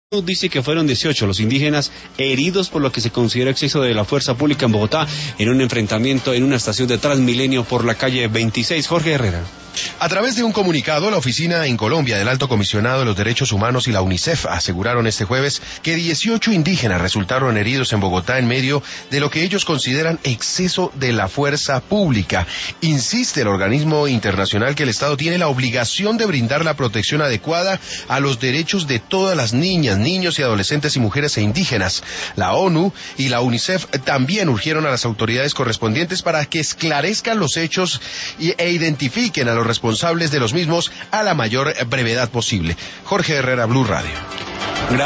Dice que fueron 18 los indígenas heridos por lo que se considera exceso de la fuerza pública en Bogotá en un enfrentamiento en una estación de Transmilenio por la calle 26. Jorge Herrera. A través de un comunicado, la oficina en Colombia del Alto Comisionado de los Derechos Humanos y la UNICEF aseguraron este jueves que 18 indígenas resultaron heridos en Bogotá en medio de lo que ellos consideran exceso de la fuerza pública. Insiste el organismo internacional que el Estado tiene la obligación de brindar la protección adecuada a los derechos de todas las niñas, niños y adolescentes y mujeres e indígenas. La ONU y la UNICEF también urgieron a las autoridades correspondientes para que esclarezcan los hechos e identifiquen a los responsables de los mismos a la mayor brevedad posible. Jorge Herrera, Blue Radio.